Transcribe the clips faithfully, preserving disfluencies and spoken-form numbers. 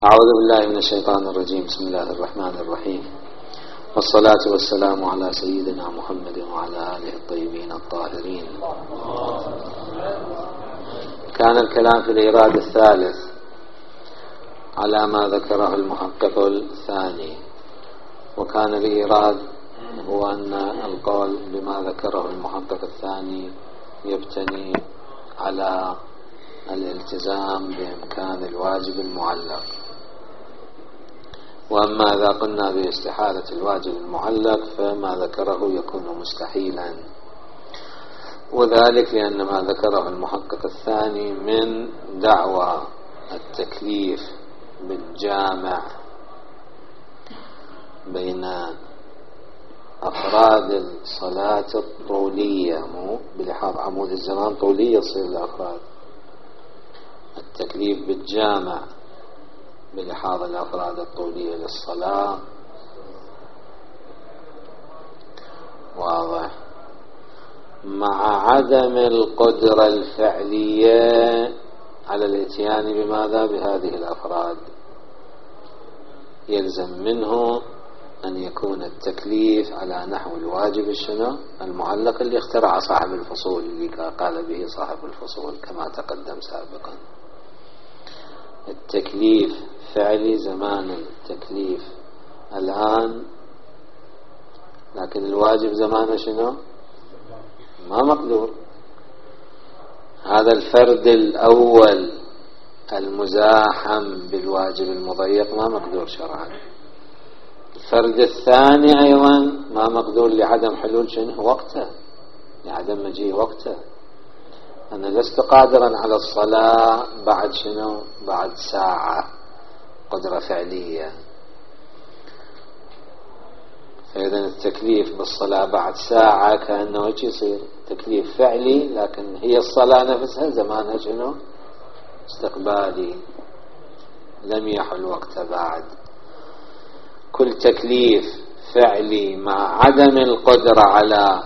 أعوذ بالله من الشيطان الرجيم. بسم الله الرحمن الرحيم، والصلاة والسلام على سيدنا محمد وعلى آله الطيبين الطاهرين. كان الكلام في الإيراد الثالث على ما ذكره المحقق الثاني، وكان الإيراد هو أن القول بما ذكره المحقق الثاني يبتني على الالتزام بإمكان الواجب المعلق، وأما إذا قلنا باستحالة الواجب المعلق فما ذكره يكون مستحيلا، وذلك لأن ما ذكره المحقق الثاني من دعوى التكليف بالجامع بين أفراد الصلاة الطولية، مو بلحاظ عمود الزمان طولية تصير الأفراد، التكليف بالجامع بلحاظ الأفراد الطولية للصلاة واضح، مع عدم القدرة الفعلية على الاتيان بماذا بهذه الأفراد، يلزم منه أن يكون التكليف على نحو الواجب الشنو المعلق اللي اخترع صاحب الفصول، اللي قال به صاحب الفصول كما تقدم سابقا. التكليف فعلي زمان التكليف الآن، لكن الواجب زمان شنو ما مقدور. هذا الفرد الأول المزاحم بالواجب المضيق ما مقدور شرعا، الفرد الثاني أيضا ما مقدور لعدم حلول شنو وقته، لعدم مجيء وقته. أنا لست قادرا على الصلاة بعد شنو بعد ساعة قدرة فعلية، فإذا التكليف بالصلاة بعد ساعة كأنه ايش يصير تكليف فعلي، لكن هي الصلاة نفسها زمانها شنو استقبالي، لم يحل وقت بعد. كل تكليف فعلي مع عدم القدرة على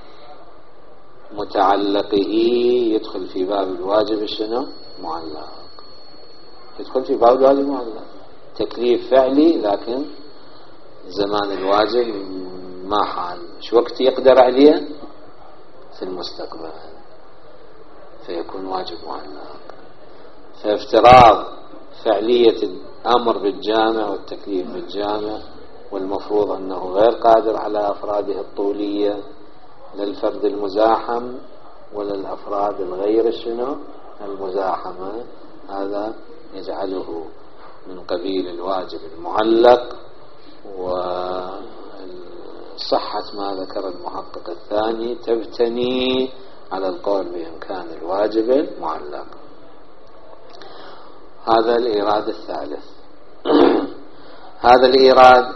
متعلقه يدخل في باب الواجب الشنو معلق، يدخل في باب الواجب المعلق. تكليف فعلي لكن زمان الواجب ما حال، شو وقت يقدر عليه في المستقبل، فيكون واجب معلق. فافتراض فعلية الأمر بالجامع والتكليف بالجامع، والمفروض أنه غير قادر على أفراده الطولية للفرد المزاحم ولا الأفراد الغير الشنو المزاحمة، هذا يجعله من قبيل الواجب المعلق. وصحة ما ذكر المحقق الثاني تبتني على القول بإمكان الواجب المعلق. هذا الإيراد الثالث. هذا الإيراد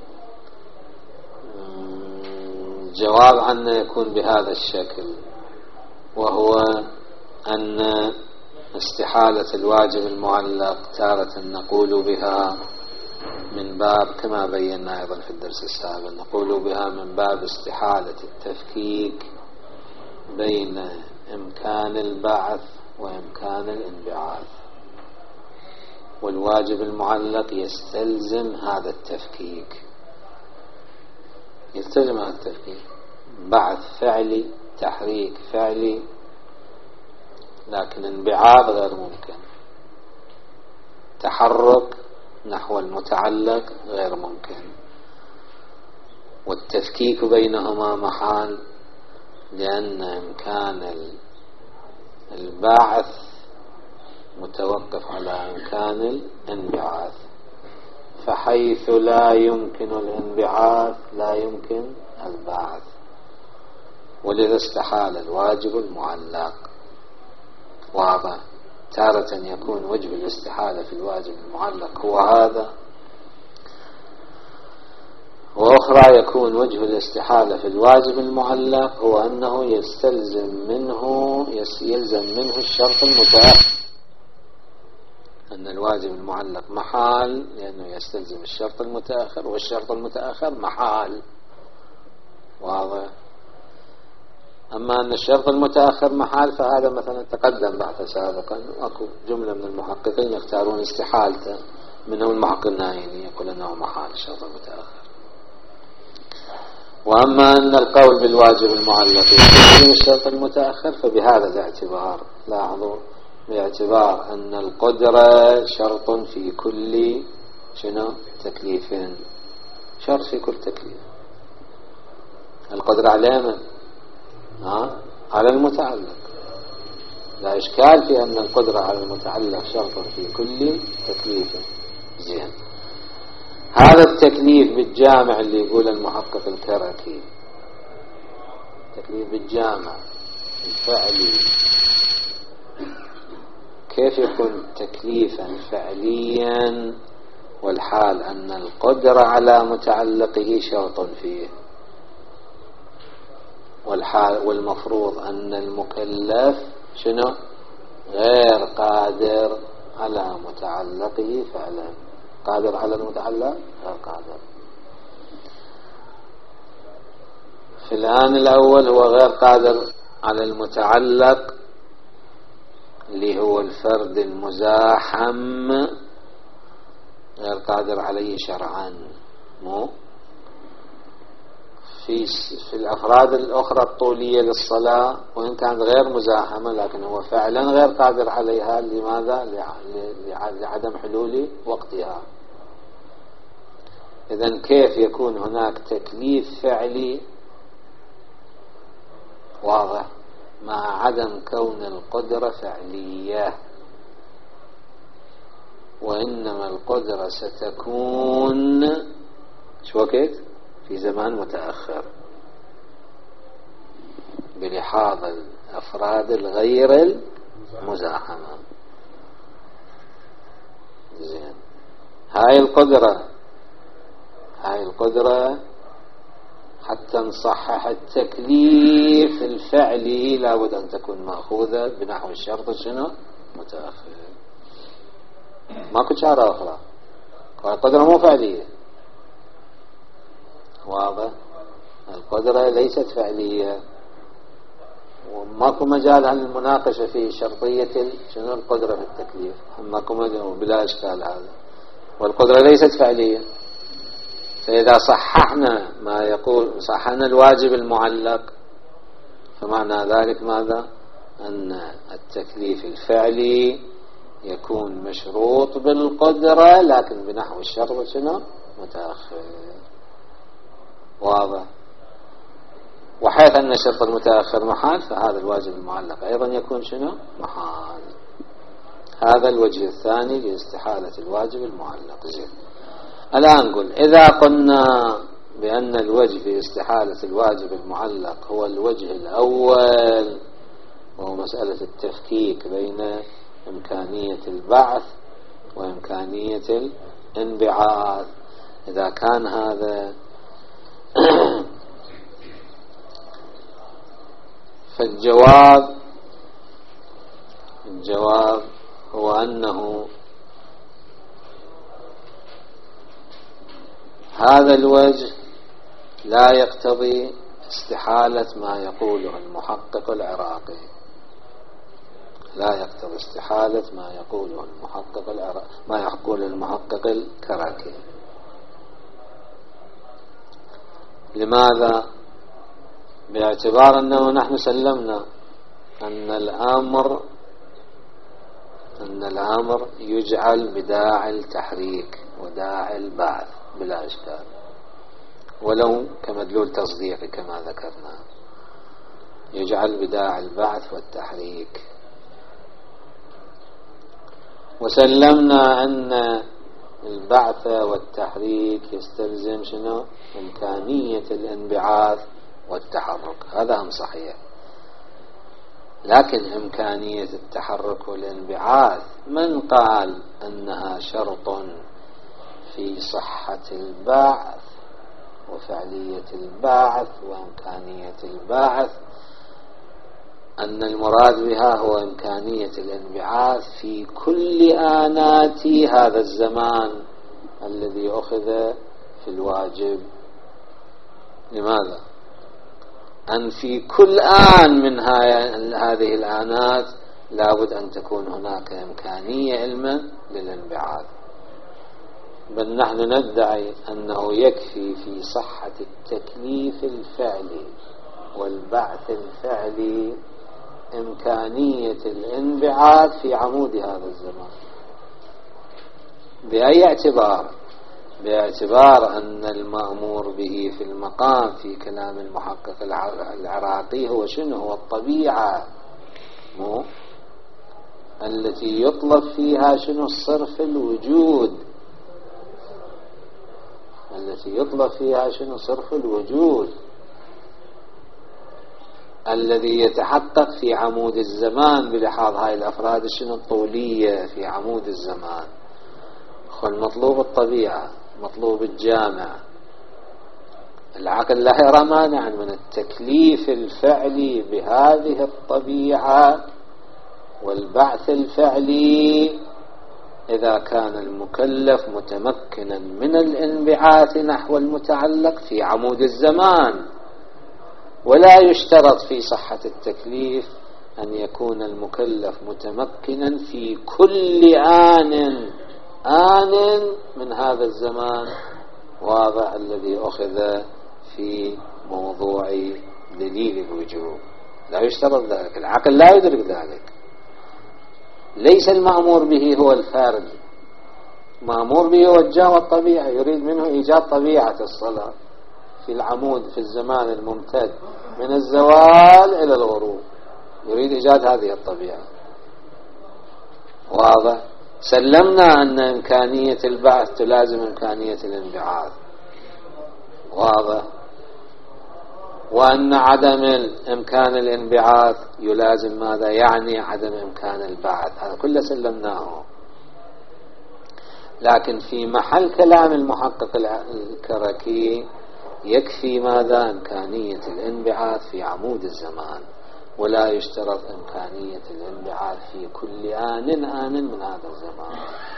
جواب عنه يكون بهذا الشكل، وهو أن استحالة الواجب المعلق تارة نقول بها من باب كما بينا أيضا في الدرس السابق، نقول بها من باب استحالة التفكيك بين إمكان البعث وإمكان الانبعاث، والواجب المعلق يستلزم هذا التفكيك، يلتزم هذا التفكيك، بعث فعلي تحريك فعلي، لكن انبعاث غير ممكن، تحرك نحو المتعلق غير ممكن، والتفكيك بينهما محال، لأن إمكان البعث متوقف على إمكان الانبعاث، فحيث لا يمكن الانبعاث لا يمكن البعث، ولذا استحال الواجب المعلق. واضح؟ تارة يكون وجه الاستحالة في الواجب المعلق هو هذا، وأخرى يكون وجه الاستحالة في الواجب المعلق هو أنه يستلزم منه يلزم منه الشرط المتأخر، أن الواجب المعلق محال لأنه يستلزم الشرط المتأخر، والشرط المتأخر محال. واضح؟ أما أن الشرط المتأخر محال فهذا مثلا تقدم بحث سابقا، أكو جملة من المحققين يختارون استحالته، منهم المحقق النائلي يقول أنه محال الشرط المتأخر. وأما أن القول بالواجب المعلق يستلزم الشرط المتأخر فبهذا الاعتبار، لاحظوا، باعتبار أن القدرة شرط في كل شنو تكليف، شرط في كل تكليف. القدرة على من؟ ها؟ على المتعلق. لا إشكال في أن القدرة على المتعلق شرط في كل تكليف. زين، هذا التكليف بالجامع اللي يقول المحقق الكركي، تكليف بالجامع الفعلي، كيف يكون تكليفا فعليا والحال أن القدرة على متعلقه شرط فيه، والحال والمفروض أن المكلف شنو غير قادر على متعلقه فعلا، قادر على المتعلق غير قادر. في الآن الأول هو غير قادر على المتعلق اللي هو الفرد المزاحم، غير قادر عليه شرعا، مو في في الأفراد الأخرى الطولية للصلاة وإن كانت غير مزاحمة لكن هو فعلا غير قادر عليها. لماذا؟ لعدم حلول وقتها. إذن كيف يكون هناك تكليف فعلي واضح مع عدم كون القدرة فعلية، وإنما القدرة ستكون شو وقت؟ في زمان متأخر بلحاظ الأفراد الغير المزاحمة. زين، هاي القدرة هاي القدرة حتى نصحح التكليف الفعلي لابد أن تكون مأخوذة بنحو الشرط شنو متأخر، ماكو شارة أخرى. القدرة مو فعلية، واضح؟ القدرة ليست فعلية وماكو مجال عن المناقشة في شرطية شنو القدرة في التكليف، ماكو مجال بلا إشكال هذا. والقدرة ليست فعلية، فإذا صححنا ما يقول صححنا الواجب المعلق فمعنى ذلك ماذا؟ أن التكليف الفعلي يكون مشروط بالقدرة لكن بنحو الشرط شنو متأخر، واضح؟ وحيث أن الشرط المتأخر محال فهذا الواجب المعلق أيضا يكون شنو محال. هذا الوجه الثاني لاستحالة الواجب المعلق. زين، الآن نقول إذا قلنا بأن الوجه في استحالة الواجب المعلق هو الوجه الأول وهو مسألة التفكيك بين إمكانية البعث وإمكانية الانبعاث، إذا كان هذا فالجواب الجواب هو أنه هذا الوجه لا يقتضي استحالة ما يقوله المحقق العراقي، لا يقتضي استحالة ما يقوله المحقق العراقي ما يقول المحقق الكراكي. لماذا؟ باعتبار أنه نحن سلمنا أن الأمر أن الأمر يجعل بداعي التحريك وداعي البعث بلا إشكال، ولو كمدلول تصديقي كما ذكرنا يجعل بداعي البعث والتحريك. وسلمنا أن البعث والتحريك يستلزم شنو؟ إمكانية الانبعاث والتحرك، هذا هم صحيح. لكن إمكانية التحرك والانبعاث من قال أنها شرط في صحة البعث وفعلية البعث وإمكانية البعث؟ أن المراد بها هو إمكانية الانبعاث في كل آنات هذا الزمان الذي أخذ في الواجب. لماذا؟ أن في كل آن من هذه الآنات لابد أن تكون هناك إمكانية علما للانبعاث. بل نحن ندعي أنه يكفي في صحة التكليف الفعلي والبعث الفعلي إمكانية الانبعاث في عمود هذا الزمان. بأي اعتبار؟ باعتبار أن المأمور به في المقام في كلام المحقق العراقي هو شنو؟ هو الطبيعة، مو التي يطلب فيها شنو؟ صرف الوجود، التي يطلب فيها شنو؟ صرف الوجود الذي يتحقق في عمود الزمان بلحاظ هاي الأفراد شنو؟ الطولية في عمود الزمان. المطلوب الطبيعة، مطلوب الجامع. العقل لا يرى مانعا من التكليف الفعلي بهذه الطبيعة والبعث الفعلي إذا كان المكلف متمكنا من الانبعاث نحو المتعلق في عمود الزمان. ولا يشترط في صحة التكليف أن يكون المكلف متمكنا في كل آن آن من هذا الزمان، واضح، الذي أخذ في موضوع دليل الوجوب. لا يشترط ذلك، العقل لا يدرك ذلك. ليس المأمور به هو الفارد، مأمور به هو الجو الطبيعة، يريد منه إيجاد طبيعة الصلاة في العمود في الزمان الممتد من الزوال إلى الغروب، يريد إيجاد هذه الطبيعة. واضح. سلمنا أن إمكانية البعث تلازم إمكانية الانبعاث، واضح، وأن عدم إمكان الانبعاث يلازم ماذا؟ يعني عدم إمكان البعث. هذا كله سلمناه. لكن في محل كلام المحقق الكركي يكفي ماذا؟ إمكانية الانبعاث في عمود الزمان، ولا يشترط إمكانية الانبعاث في كل آن آن من هذا الزمان.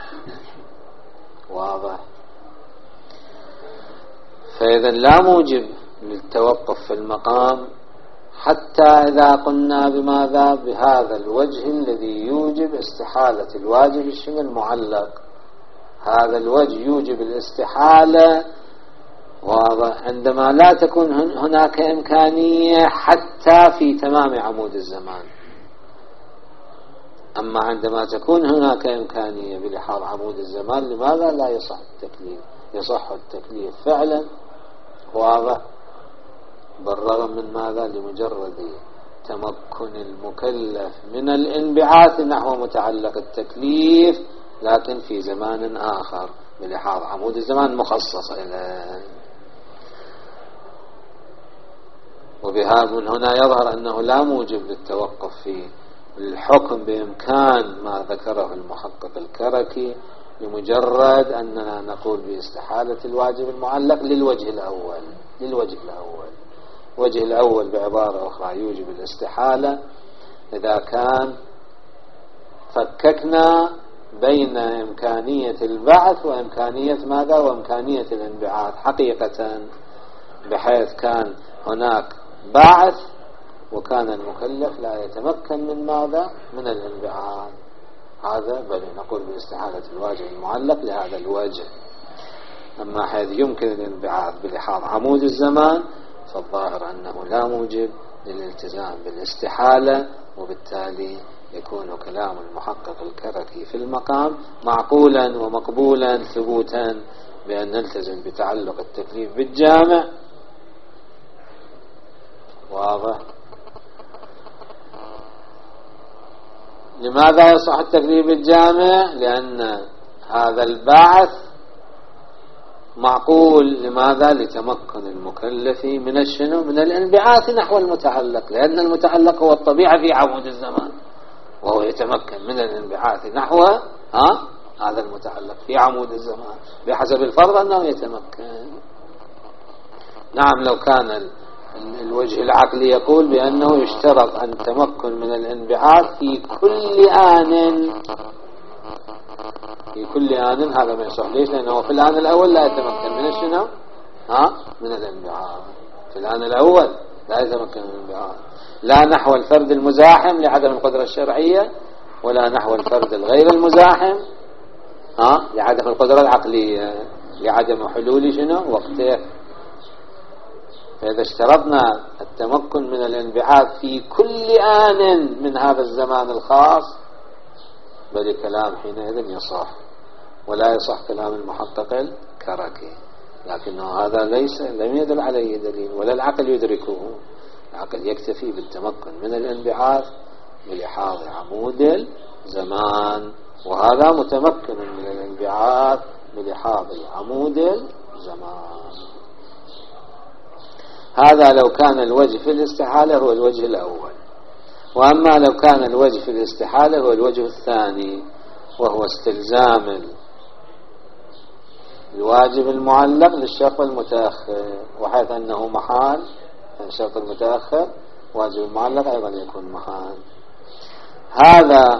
واضح. فإذا لا موجب للتوقف في المقام حتى إذا قلنا بماذا؟ بهذا الوجه الذي يوجب استحالة الواجب الشيء المعلق. هذا الوجه يوجب الاستحالة، واضح، عندما لا تكون هناك إمكانية حتى في تمام عمود الزمان. أما عندما تكون هناك إمكانية بلحاظ عمود الزمان، لماذا لا يصح التكليف؟ يصح التكليف فعلا، واضح، بالرغم من ماذا؟ لمجرد تمكن المكلف من الانبعاث نحو متعلق التكليف، لكن في زمان آخر بلحاظ عمود الزمان مخصص إليه. وبهذا من هنا يظهر أنه لا موجب للتوقف في الحكم بإمكان ما ذكره المحقق الكركي لمجرد أننا نقول باستحالة الواجب المعلق للوجه الأول. للوجه الأول الوجه الأول بعبارة أخرى يوجب الاستحالة إذا كان فككنا بين إمكانية البعث وإمكانية ماذا؟ وإمكانية الانبعاث حقيقة، بحيث كان هناك بعث وكان المكلف لا يتمكن من ماذا؟ من الانبعاث. هذا بل نقول باستحالة الواجب المعلق لهذا الوجه. أما حيث يمكن الانبعاث بلحاظ عمود الزمان فالظاهر أنه لا موجب للالتزام بالاستحالة، وبالتالي يكون كلام المحقق الكركي في المقام معقولا ومقبولا ثبوتا بأن نلتزم بتعلق التكليف بالجامع. واضح. لماذا يصح التكليف بالجامع؟ لأن هذا البعث معقول. لماذا؟ لتمكن المكلف من الشنو؟ من الانبعاث نحو المتعلق، لأن المتعلق هو الطبيعة في عمود الزمان، وهو يتمكن من الانبعاث نحو ها هذا المتعلق في عمود الزمان بحسب الفرض أنه يتمكن. نعم، لو كان الوجه العقلي يقول بأنه يشترط أن تمكن من الانبعاث في كل آن، في كل آن، هذا ما يصح. ليش؟ لأنه في الآن الأول لا يتمكن من الشنو؟ ها من الانبعاث. في الآن الأول لا يتمكن من الانبعاث، لا نحو الفرد المزاحم لعدم القدرة الشرعية، ولا نحو الفرد الغير المزاحم ها لعدم القدرة العقلية، لعدم حلول شنو وقته. فإذا اشترطنا التمكن من الانبعاث في كل آن من هذا الزمان الخاص بل كلام حينئذ يصح، ولا يصح كلام المحقق الكركي. لكنه هذا ليس لم يدل عليه دليل ولا العقل يدركه. العقل يكتفي بالتمكن من الانبعاث بلحاظ عمود الزمان، وهذا متمكن من الانبعاث بلحاظ عمود الزمان. هذا لو كان الوجه في الاستحالة هو الوجه الأول. وأما لو كان الوجه في الاستحالة هو الوجه الثاني، وهو استلزام الواجب المعلق للشرط المتأخر، وحيث أنه محال الشرط المتأخر واجب المعلق أيضا يكون محال. هذا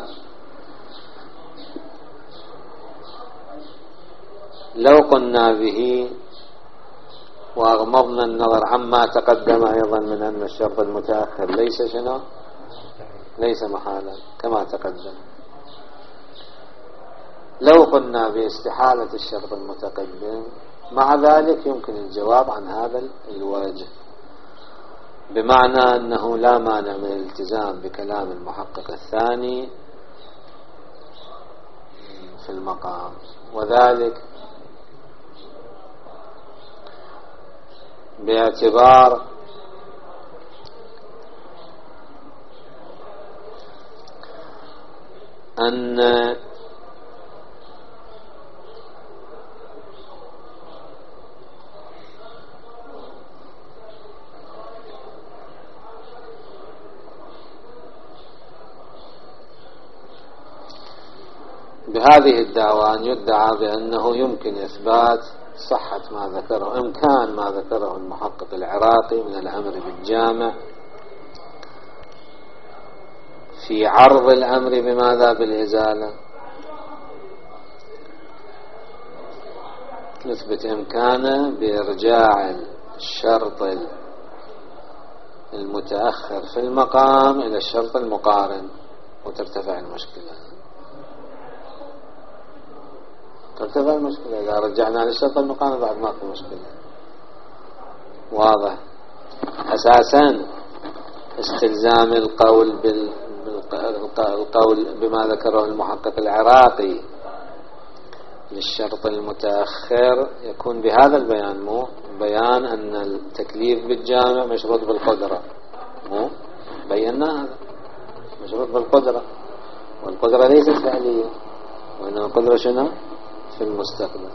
لو قلنا به وأغمضنا النظر عما تقدم أيضا من أن الشرط المتأخر ليس شنو ليس محالا كما تقدم. لو قلنا باستحالة الشرط المتقدم مع ذلك يمكن الجواب عن هذا الوجه، بمعنى أنه لا مانع من الالتزام بكلام المحقق الثاني في المقام، وذلك باعتبار أن بهذه الدعوة أن يدعى بأنه يمكن إثبات صحة ما ذكره إمكان ما ذكره المحقق العراقي من الأمر بالجامع في عرض الأمر بماذا بالإزالة، نثبت إمكانه بإرجاع الشرط المتأخر في المقام إلى الشرط المقارن وترتفع المشكلة. ترتفع المشكلة إذا رجعنا للشرط المقارن بعد ما في مشكلة. واضح. أساسا استلزام القول بال القول بما ذكره المحقق العراقي للشرط المتأخر يكون بهذا البيان، مو بيان أن التكليف بالجامع مشروط بالقدرة، مو بينا هذا مشروط بالقدرة، والقدرة ليست فعلية وإنما القدرة شنو في المستقبل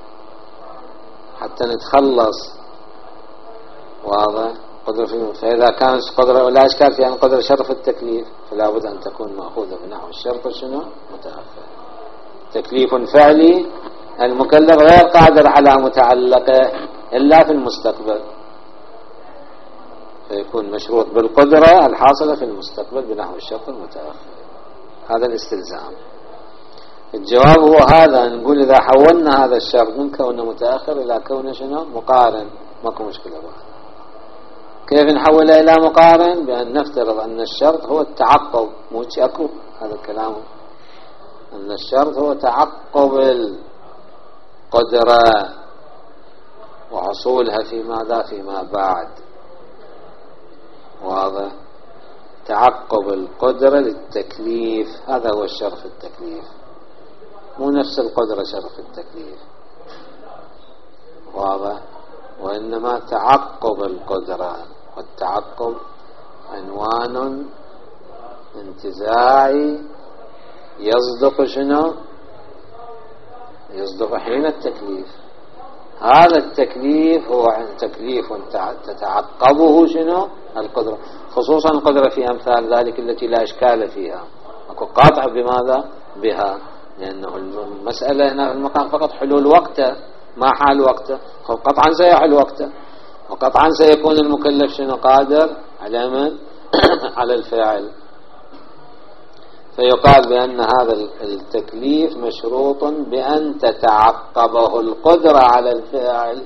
حتى نتخلص. واضح. قدرة في فإذا كانت قدرة ولا إشكال في أن قدرة شرف التكليف فلا بد أن تكون مأخوذة بنحو الشرط شنو متأخر. تكليف فعلي المكلف غير قادر على متعلقه إلا في المستقبل، فيكون مشروط بالقدرة الحاصلة في المستقبل بنحو الشرط المتأخر. هذا الاستلزام. الجواب هو هذا، نقول إذا حولنا هذا الشرط من كونه متأخر إلى كونه شنو مقارن ماكو مشكلة بعد. كيف نحوله إلى مقارن؟ بأن نفترض أن الشرط هو التعقب، مو أكو هذا الكلام، أن الشرط هو تعقب القدرة وحصولها في ماذا فيما بعد. واضح. تعقب القدرة للتكليف هذا هو الشرط التكليف، مو نفس القدرة شرف التكليف. واضح. وإنما تعقب القدرة، والتعقب عنوان انتزاعي يصدق شنو يصدق حين التكليف. هذا التكليف هو تكليف تتعقبه شنو القدرة، خصوصا القدرة في أمثال ذلك التي لا إشكال فيها، أكو قاطع بماذا بها، لأنه المسألة هنا في المقام فقط حلول وقته ما حال وقته، قطعا سيحل وقته، وقطعا سيكون المكلف شنو قادر على من على الفاعل. فيقال بأن هذا التكليف مشروط بأن تتعقبه القدرة على الفاعل،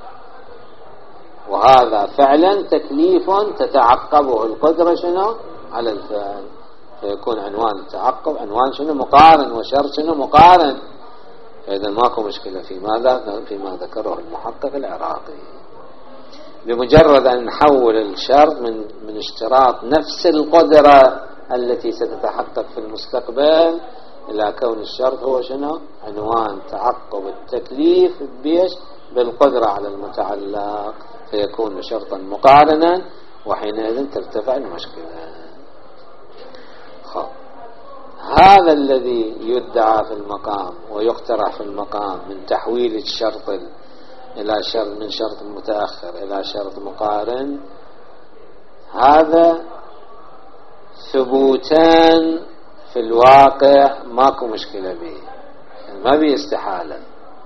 وهذا فعلا تكليف تتعقبه القدرة شنو على الفاعل، فيكون عنوان التعقب عنوان شنو مقارن، وشرط شنو مقارن. فإذا ماكو مشكلة في ماذا فيما ذكره المحقق العراقي. بمجرد أن نحول الشرط من من اشتراط نفس القدرة التي ستتحقق في المستقبل إلى كون الشرط هو شنو؟ عنوان تعقب التكليف بيش بالقدرة على المتعلق، فيكون شرطا مقارنا، وحينئذ ترتفع المشكلة. خب. هذا الذي يدعى في المقام ويقترح في المقام من تحويل الشرط إلى شرط من شرط متأخر إلى شرط مقارن، هذا ثبوتان في الواقع ماكو مشكلة به، ما بي استحالة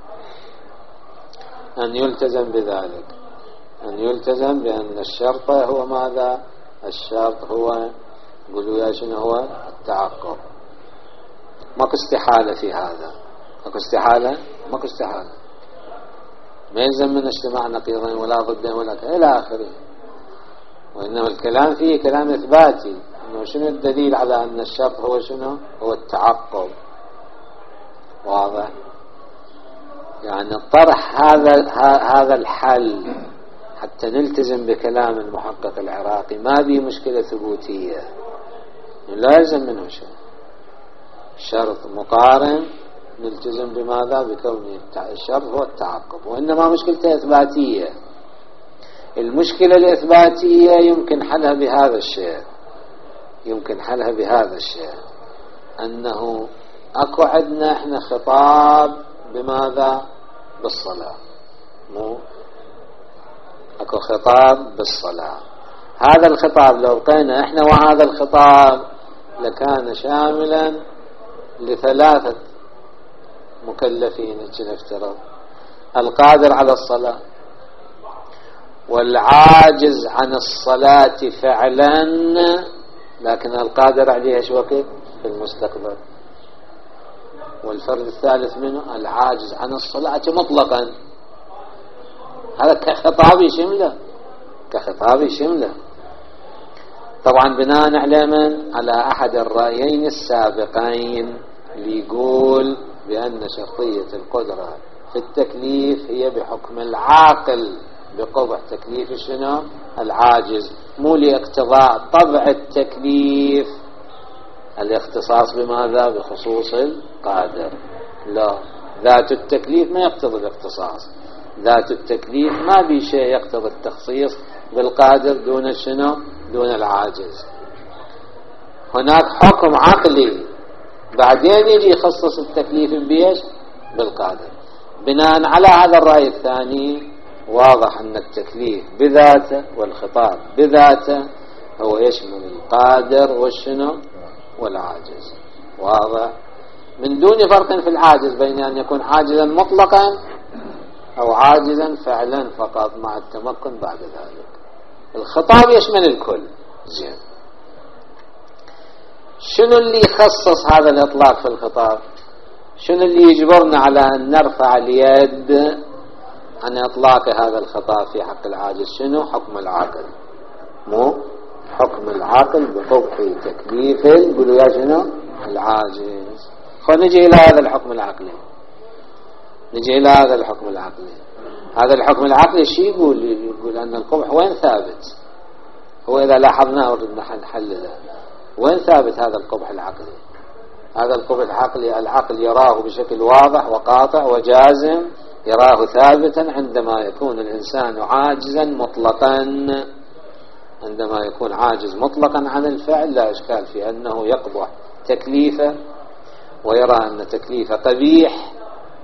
أن يلتزم بذلك، أن يلتزم بأن الشرط هو ماذا؟ الشرط هو قولوا يا شنو هو؟ التعقب. ماكو استحالة في هذا، ماكو استحالة، ماكو استحالة، ما يلزم من اجتماع نقيضين ولا ضدين ولا كذا إلى آخره. وإنما الكلام فيه كلام إثباتي، إنه شنو الدليل على أن الشرط هو شنو؟ هو التعقب. واضح؟ يعني طرح هذا هذا الحل حتى نلتزم بكلام المحقق العراقي ما بي مشكلة ثبوتية، لا يلزم منه شيء. شرط مقارن نلتزم بماذا؟ بكون الشرط هو التعقب، وإنما مشكلته إثباتية. المشكلة الإثباتية يمكن حلها بهذا الشيء، يمكن حلها بهذا الشيء أنه أكو عندنا إحنا خطاب بماذا؟ بالصلاة، مو أكو خطاب بالصلاة. هذا الخطاب لو بقينا إحنا وهذا الخطاب لكان شاملا لثلاثة مكلفين نفترض: القادر على الصلاة، والعاجز عن الصلاة فعلا لكن القادر عليها شو وقت في المستقبل، والفرد الثالث منه العاجز عن الصلاة مطلقا. هذا كخطاب يشمله، كخطاب يشمله. طبعا بناء على من؟ على أحد الرأيين السابقين اللي يقول بأن شرطية القدرة في التكليف هي بحكم العاقل بقبح تكليف شنو؟ العاجز، مو لاقتضاء طبع التكليف الاختصاص بماذا؟ بخصوص القادر. لا، ذات التكليف ما يقتضي الاختصاص، ذات التكليف ما بي شيء يقتضي التخصيص بالقادر دون شنو؟ دون العاجز. هناك حكم عقلي بعدين يجي يخصص التكليف بيش؟ بالقادر. بناء على هذا الرأي الثاني واضح أن التكليف بذاته والخطاب بذاته هو يشمل القادر والشنو؟ والعاجز. واضح؟ من دون فرق في العاجز بين أن يكون عاجزا مطلقا أو عاجزا فعلا فقط مع التمكن بعد ذلك. الخطاب يشمل الكل. زين، شنو اللي يخصص هذا الإطلاق في الخطاب؟ شنو اللي يجبرنا على أن نرفع اليد عن إطلاق هذا الخطاب في حق العاجز؟ شنو؟ حكم العاقل، مو حكم العاقل بقبح تكليف قولوا يا شنو؟ العاجز. خلينا نجي إلى هذا الحكم العقلي، نجي إلى هذا الحكم العقلي. هذا الحكم العقلي شيء يقول؟ يقول أن القبح وين ثابت؟ هو إذا لاحظناه وردنا نحلله، وين ثابت هذا القبح العقلي؟ هذا القبح العقلي العقل يراه بشكل واضح وقاطع وجازم، يراه ثابتا عندما يكون الإنسان عاجزا مطلقا. عندما يكون عاجز مطلقا عن الفعل لا إشكال في أنه يقبح تكليفه، ويرى أن تكليفه قبيح،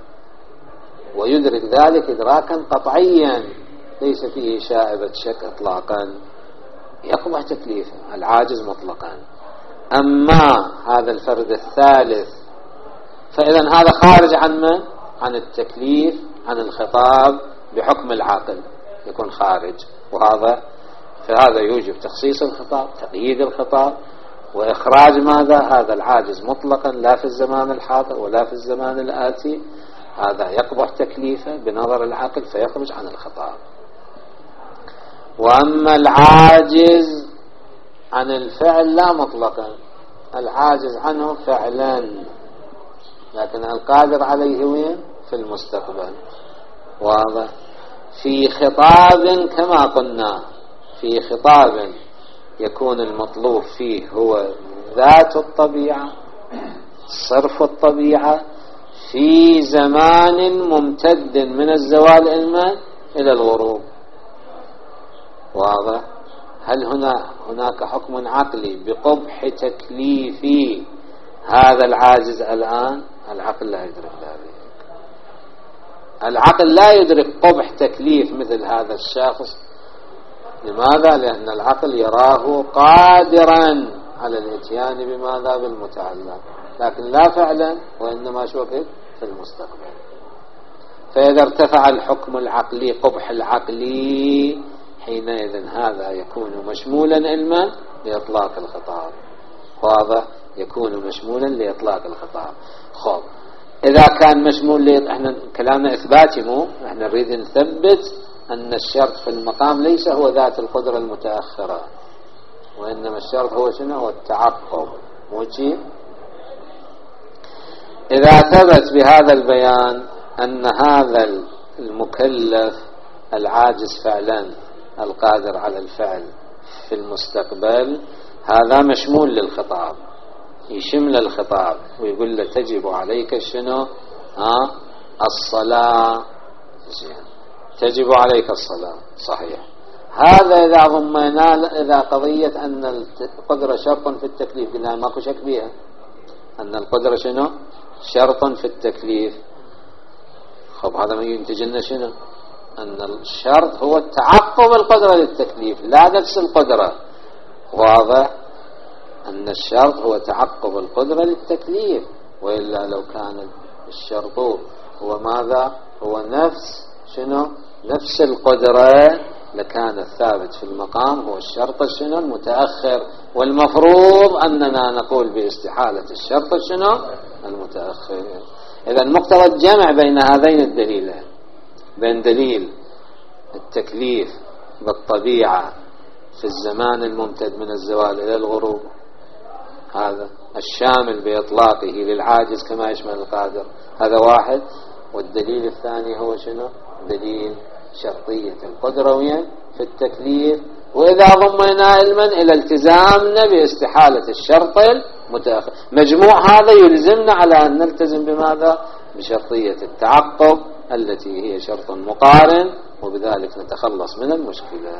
ويدرك ذلك إدراكا قطعيا ليس فيه شائبة شك إطلاقا، يقبح تكليفه العاجز مطلقا. أما هذا الفرد الثالث فإذا هذا خارج عن من؟ عن التكليف، عن الخطاب بحكم العاقل، يكون خارج. وهذا فهذا يوجب تخصيص الخطاب، تقييد الخطاب، وإخراج ماذا؟ هذا العاجز مطلقا لا في الزمان الحاضر ولا في الزمان الآتي. هذا يقبح تكليفه بنظر العقل فيخرج عن الخطاب. وأما العاجز عن الفعل لا مطلقا، العاجز عنه فعلا، لكن القادر عليه وين؟ في المستقبل. واضح؟ في خطاب كما قلنا، في خطاب يكون المطلوب فيه هو ذات الطبيعة، صرف الطبيعة، في زمان ممتد من الزوال إلى الغروب. واضح؟ هل هنا هناك حكم عقلي بقبح تكليف هذا العاجز الآن؟ العقل لا يدرك ذلك. العقل لا يدرك قبح تكليف مثل هذا الشخص. لماذا؟ لأن العقل يراه قادرا على الاتيان بماذا؟ بالمتعلق، لكن لا فعلا، وإنما شو في المستقبل. فإذا ارتفع الحكم العقلي، قبح العقلي، حينئذ هذا يكون مشمولا علما لإطلاق الخطاب. واضح؟ يكون مشمولا لإطلاق الخطاب. خب، إذا كان مشمول لي، احنا كلامنا إثباتي، مو احنا نريد نثبت أن الشرط في المقام ليس هو ذات القدرة المتأخرة، وإنما الشرط هو شنو؟ هو التعقب. مو شيء؟ إذا ثبت بهذا البيان أن هذا المكلف العاجز فعلا القادر على الفعل في المستقبل، هذا مشمول للخطاب، يشمل الخطاب ويقول له تجب عليك شنو؟ ها؟ الصلاة. زين، تجب عليك الصلاة، صحيح. هذا إذا ضمنا إذا قضية أن القدرة شرط في التكليف، قلنا ماكو شك بها أن القدرة شنو؟ شرط في التكليف. خب، هذا ما ينتج لنا شنو؟ أن الشرط هو تعقب القدرة للتكليف، لا نفس القدرة. واضح؟ أن الشرط هو تعقب القدرة للتكليف، وإلا لو كان الشرط هو ماذا؟ هو نفس شنو؟ نفس القدرة، لكان الثابت في المقام هو الشرط شنو؟ المتأخر. والمفروض أننا نقول باستحالة الشرط شنو؟ المتأخر. إذا مقتضى الجمع بين هذين الدليلين، بين دليل التكليف بالطبيعة في الزمان الممتد من الزوال إلى الغروب، هذا الشامل بإطلاقه للعاجز كما يشمل القادر، هذا واحد. والدليل الثاني هو شنو؟ دليل شرطية القدرة في التكليف، وإذا ضمنا علما إلى التزامنا باستحالة الشرط المتأخر. مجموع هذا يلزمنا على أن نلتزم بماذا؟ بشرطية التعقب التي هي شرط مقارن، وبذلك نتخلص من المشكلة.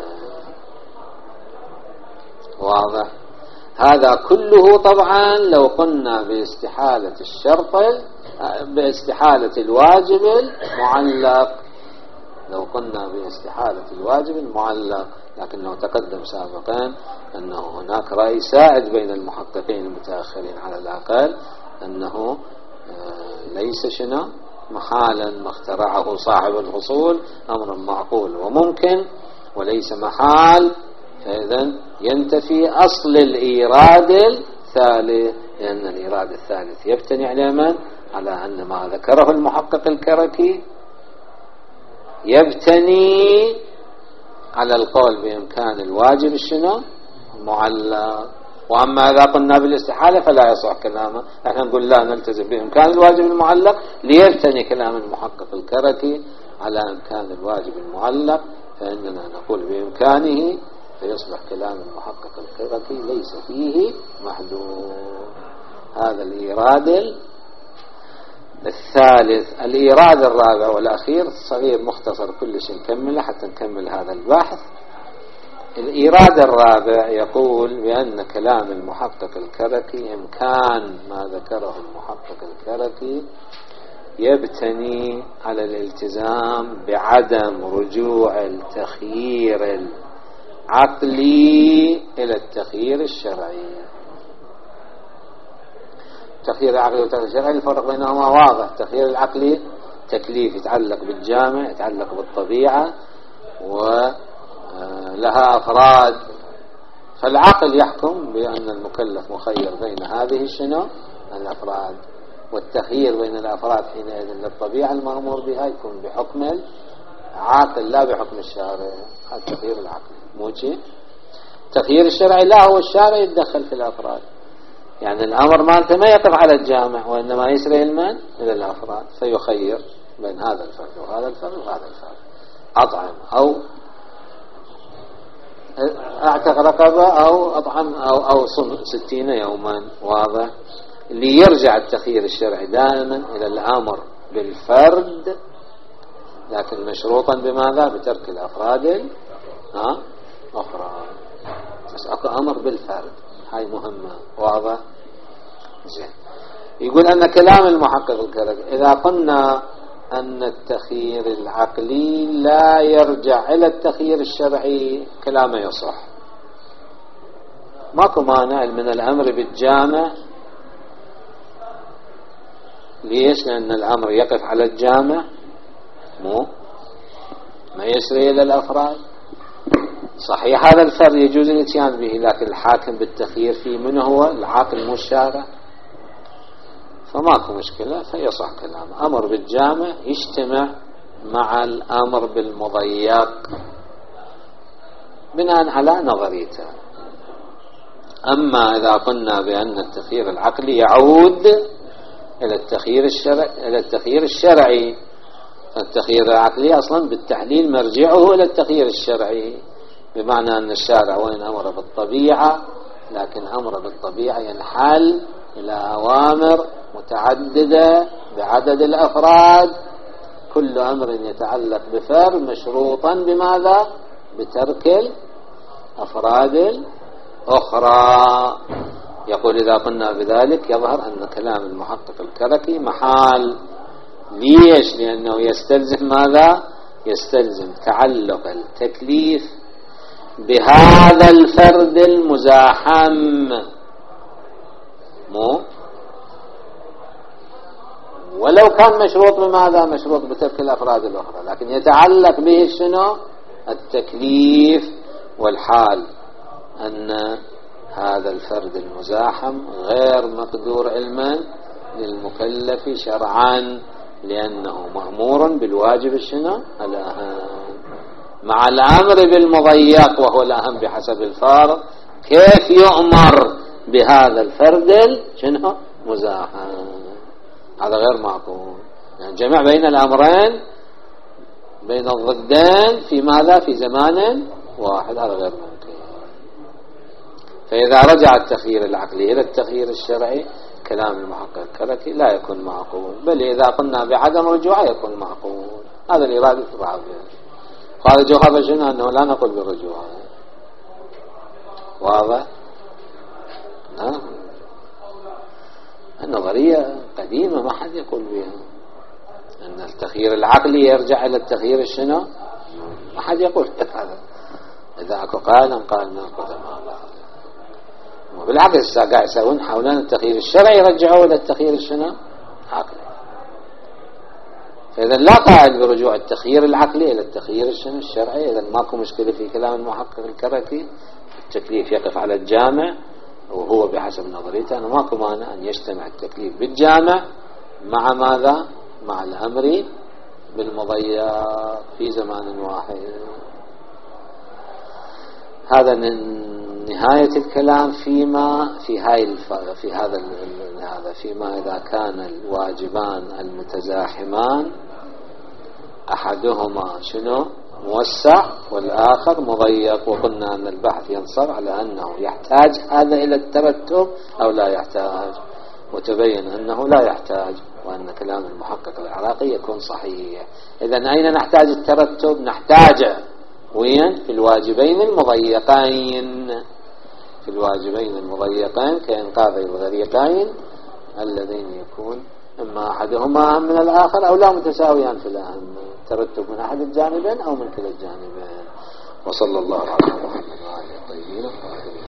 واضح؟ هذا كله طبعا لو قلنا باستحالة الشرط، باستحالة الواجب المعلق، لو قلنا باستحالة الواجب المعلق. لكنه تقدم سابقا أنه هناك رأي سائد بين المحققين المتأخرين على الأقل، أنه ليس شنو؟ محالا ما اخترعه صاحب الفصول أمر معقول وممكن، وليس محال، فإذا ينتفي أصل الإيراد الثالث، لأن الإيراد الثالث يبتني على من؟ على أن ما ذكره المحقق الكركي يبتني على القول بإمكان الواجب الشنو؟ معلق. وأما إذا قلنا بالاستحالة فلا يصح كلامه، احنا نقول لا، نلتزم بإمكان الواجب المعلق ليبتني كلام المحقق الكركي على إمكان الواجب المعلق، فإننا نقول بإمكانه، فيصبح كلام المحقق الكركي ليس فيه محذور. هذا الإيراد الثالث. الإيراد الرابع والأخير صغير مختصر كل شيء نكمله حتى نكمل هذا البحث. الإيراد الرابع يقول بأن كلام المحقق الكركي، إمكان ما ذكره المحقق الكركي، يبتني على الالتزام بعدم رجوع التخيير العقلي إلى التخيير الشرعي. التخيير العقلي والتخيير الشرعي الفرق بينهما واضح. التخيير العقلي تكليف يتعلق بالجامع، يتعلق بالطبيعة، ولها أفراد، فالعقل يحكم بأن المكلف مخير بين هذه الشنو؟ الأفراد. والتخيير بين الأفراد حينئذ للطبيعة المأمور بها يكون بحكم العاقل لا بحكم الشارع. هذا التخيير العقلي. مو شيء؟ التخيير الشرعي لا، هو الشارع يتدخل في الأفراد، يعني الأمر مالته ما يقف على الجامع وإنما يسري المن إلى الأفراد، فيخير بين هذا الفرد وهذا الفرد وهذا الفرد، أطعم أو أعتق رقبة أو أطعم أو أو صم ستين يوما. واضح؟ ليرجع التخيير الشرعي دائما إلى الأمر بالفرد، لكن مشروطا بماذا؟ بترك الأفراد ها أخرى. بس أكو أمر بالفرد، هاي مهمة. واضح؟ زين. يقول أن كلام المحقق الكركي إذا قلنا أن التخيير العقلي لا يرجع إلى التخيير الشرعي كلامه يصح. ماكو مانع من الأمر بالجامع. ليش؟ لأن الأمر يقف على الجامع، مو ما يسري إلى الأفراد. صحيح هذا الفرد يجوز الاتيان به، لكن الحاكم بالتخيير فيه من هو؟ العاقل مو الشارع، فماكو مشكلة، فيصح كلامه. أمر بالجامع يجتمع مع الأمر بالمضيق بناء على نظريته. أما إذا قلنا بأن التخيير العقلي يعود إلى التخيير الشرعي إلى التخيير الشرعي التخيير العقلي أصلا بالتحليل مرجعه إلى التخيير الشرعي، بمعنى أن الشارع وين أمر بالطبيعة، لكن أمر بالطبيعة ينحل إلى أوامر متعددة بعدد الأفراد، كل أمر يتعلق بفرد مشروطا بماذا؟ بترك الأفراد الأخرى. يقول إذا قلنا بذلك يظهر أن كلام المحقق الكركي محال. ليش؟ لأنه يستلزم ماذا؟ يستلزم تعلق التكليف بهذا الفرد المزاحم، مو ولو كان مشروط بماذا؟ مشروط بترك الأفراد الأخرى، لكن يتعلق به شنو؟ التكليف. والحال أن هذا الفرد المزاحم غير مقدور علما للمكلف شرعا، لأنه مأمور بالواجب الشنو؟ الأهم، مع الأمر بالمضيق وهو الأهم بحسب الفارق. كيف يؤمر بهذا الفرد شنو؟ مزاحم؟ هذا غير معقول. يعني جمع بين الأمرين بين الضدين في ماذا؟ في زمان واحد، هذا غير ممكن. فإذا رجع التخيير العقلي إلى التخيير الشرعي كلام المحقق الكركي لا يكون معقول، بل إذا قلنا بعدم رجوعه يكون معقول. هذا الإرادة بعض. قال جواب شنو؟ أنه لا نقول بالرجوع. واضح؟ نعم. النظرية قديمة ما حد يقول بها أن التخيير العقلي يرجع إلى التخيير الشنو؟ ما حد يقول هذا. إذا أكو قائلا قال ما أكو تمام. وبالعكس قاعد يسوون حولان التخيير الشرعي يرجعوه إلى التخيير الشنو؟ عقلي. فإذا لا قائل برجوع التخيير العقلي إلى التخيير الشنو؟ الشرعي. إذا ماكو مشكلة في كلام المحقق الكركي. التكليف يقف على الجامع وهو بحسب نظريته أنه ماكو مانع أن يجتمع التكليف بالجامع مع ماذا؟ مع الأمر بالمضيق في زمان واحد. هذا من نهاية الكلام فيما في هاي الف... في هذا ال... هذا فيما إذا كان الواجبان المتزاحمان أحدهما شنو؟ موسع والآخر مضيق، وقلنا أن البحث ينصب على أنه يحتاج هذا إلى الترتب أو لا يحتاج، وتبين أنه لا يحتاج، وأن كلام المحقق العراقي يكون صحيح. إذن أين نحتاج الترتب؟ نحتاج وين؟ في الواجبين المضيقين، في الواجبين المضيقين كإنقاذ الغريقين اللذين يكون إما أحدهما أهم من الآخر أو لا متساويان في الأهم، ترتب من أحد الجانبين أو من كلا الجانبين. وصلى الله على محمد وعلى آله الطيبين الطاهرين.